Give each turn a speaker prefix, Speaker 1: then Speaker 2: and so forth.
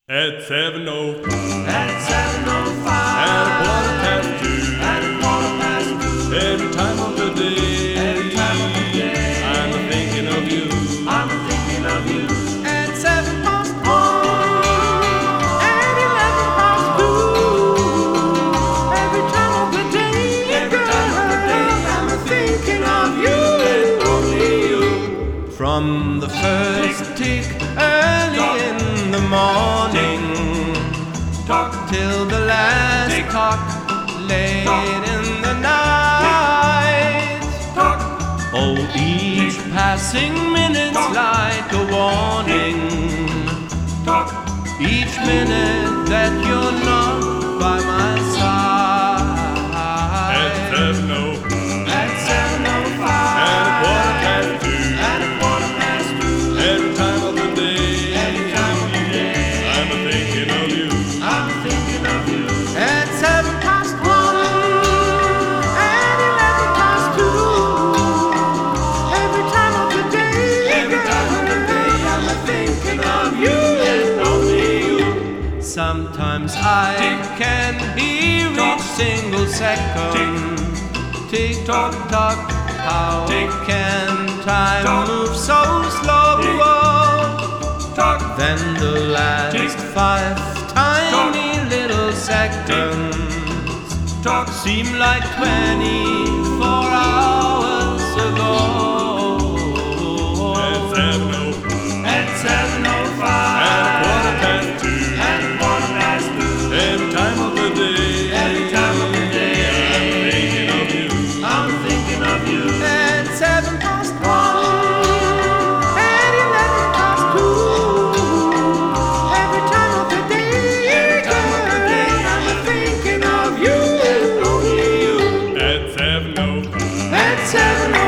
Speaker 1: At 7:05,
Speaker 2: At 7:05,
Speaker 1: at a quarter past two,
Speaker 2: at a quarter past two,
Speaker 1: every time of the day,
Speaker 2: every time of the day,
Speaker 1: I'm thinking of you.
Speaker 2: I'm thinking of you.
Speaker 3: At 1:07 and 11:02, every time of the day,
Speaker 2: Every time of the day, I'm
Speaker 3: thinking of you.
Speaker 2: and only you.
Speaker 3: From the first tick early in the morning
Speaker 2: Talk,
Speaker 3: till the last
Speaker 2: tick,
Speaker 3: cock late
Speaker 2: tock,
Speaker 3: in the night.
Speaker 2: talk,
Speaker 3: Oh, each passing minute's like a warning.
Speaker 2: talk.
Speaker 3: Each minute that you're not by my
Speaker 1: At
Speaker 3: side.
Speaker 1: 7:05,
Speaker 2: At 7:05,
Speaker 1: at a quarter past two,
Speaker 2: at a quarter past two,
Speaker 1: every time of the day,
Speaker 2: every time of the day,
Speaker 1: I'm thinking of you.
Speaker 2: I'm thinking of you.
Speaker 3: At 1:07 and 11:02, every time of the day,
Speaker 2: Every time of the day, I'm thinking of you and only you.
Speaker 3: sometimes I
Speaker 2: Tick,
Speaker 3: can hear
Speaker 2: tock,
Speaker 3: each single second. Tick tock tock, how
Speaker 2: Tick,
Speaker 3: can time
Speaker 2: tock,
Speaker 3: move so slow?
Speaker 2: tick, Talk,
Speaker 3: Then the last
Speaker 2: Tick,
Speaker 3: 5 tiny little seconds
Speaker 2: talk,
Speaker 3: seem like 24 hours ago.
Speaker 1: At 7:05,
Speaker 2: at 7:05,
Speaker 1: at a quarter past two,
Speaker 2: at a quarter past two,
Speaker 1: every time of the day,
Speaker 2: every time of the day,
Speaker 1: I'm thinking of you.
Speaker 2: I'm thinking of you.
Speaker 3: At 1:07 and 11:02, every time of the day,
Speaker 2: Every time of the day, I'm thinking of you and only you.
Speaker 1: At 7:05,
Speaker 3: at 7:07